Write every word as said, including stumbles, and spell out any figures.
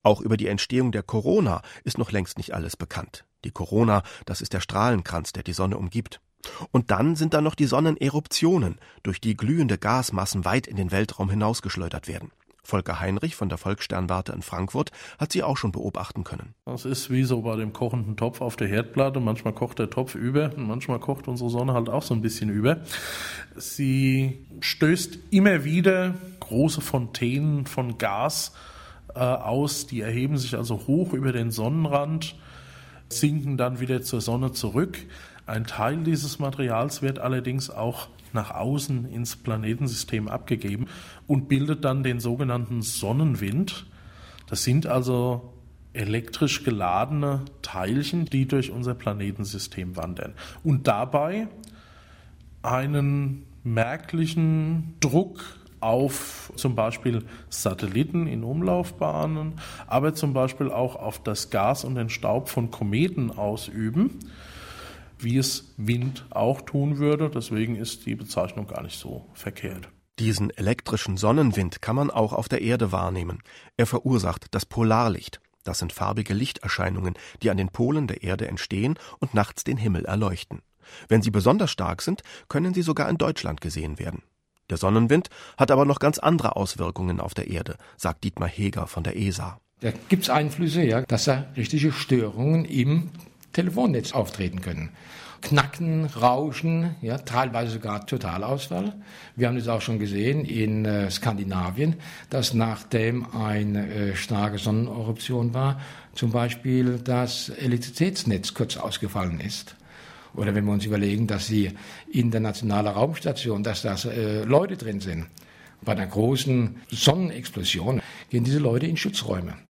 Auch über die Entstehung der Korona ist noch längst nicht alles bekannt. Die Korona, das ist der Strahlenkranz, der die Sonne umgibt. Und dann sind da noch die Sonneneruptionen, durch die glühende Gasmassen weit in den Weltraum hinausgeschleudert werden. Volker Heinrich von der Volkssternwarte in Frankfurt hat sie auch schon beobachten können. Das ist wie so bei dem kochenden Topf auf der Herdplatte. Manchmal kocht der Topf über und manchmal kocht unsere Sonne halt auch so ein bisschen über. Sie stößt immer wieder große Fontänen von Gas äh, aus. Die erheben sich also hoch über den Sonnenrand, sinken dann wieder zur Sonne zurück. Ein Teil dieses Materials wird allerdings auch nach außen ins Planetensystem abgegeben und bildet dann den sogenannten Sonnenwind. Das sind also elektrisch geladene Teilchen, die durch unser Planetensystem wandern und dabei einen merklichen Druck auf zum Beispiel Satelliten in Umlaufbahnen, aber zum Beispiel auch auf das Gas und den Staub von Kometen ausüben, wie es Wind auch tun würde. Deswegen ist die Bezeichnung gar nicht so verkehrt. Diesen elektrischen Sonnenwind kann man auch auf der Erde wahrnehmen. Er verursacht das Polarlicht. Das sind farbige Lichterscheinungen, die an den Polen der Erde entstehen und nachts den Himmel erleuchten. Wenn sie besonders stark sind, können sie sogar in Deutschland gesehen werden. Der Sonnenwind hat aber noch ganz andere Auswirkungen auf der Erde, sagt Dietmar Heger von der E S A. Da gibt es Einflüsse, ja, dass da richtige Störungen im Telefonnetz auftreten können. Knacken, Rauschen, ja, teilweise sogar Totalausfall. Wir haben das auch schon gesehen in äh, Skandinavien, dass nachdem eine äh, starke Sonneneruption war, zum Beispiel das Elektrizitätsnetz kurz ausgefallen ist. Oder wenn wir uns überlegen, dass die internationale Raumstation, dass da äh, Leute drin sind. Bei einer großen Sonnenexplosion gehen diese Leute in Schutzräume.